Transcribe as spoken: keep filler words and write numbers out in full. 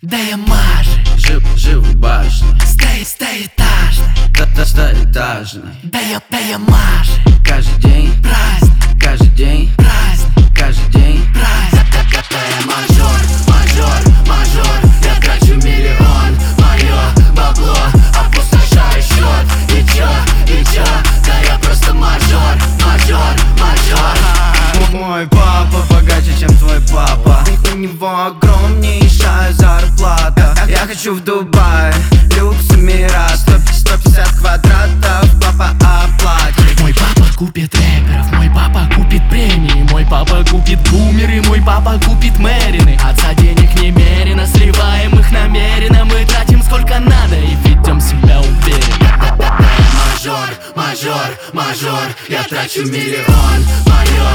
Да я мажу. Жив, жив в башне. Стоит, стоэтажный. Да, стоэтажный. Да я, да я мажу. Каждый день Праздник, каждый день праздник, каждый день праздник. Да я мажор, мажор, мажор. Я трачу миллион, мое бабло опустошаю счет. И чё, и чё, да я просто мажор, мажор, мажор. Мой папа богаче, чем твой папа. У него огромнейшая зарплата. Я хочу в Дубай, люкс мира. Сто пятьдесят квадратов, папа оплатит. Мой папа купит рэперов, мой папа купит премии, мой папа купит бумеры, мой папа купит мэрины. Отца денег немерено, сливаем их намеренно. Мы тратим сколько надо и ведем себя уверенно. Мажор, мажор, мажор. Я трачу миллион, мое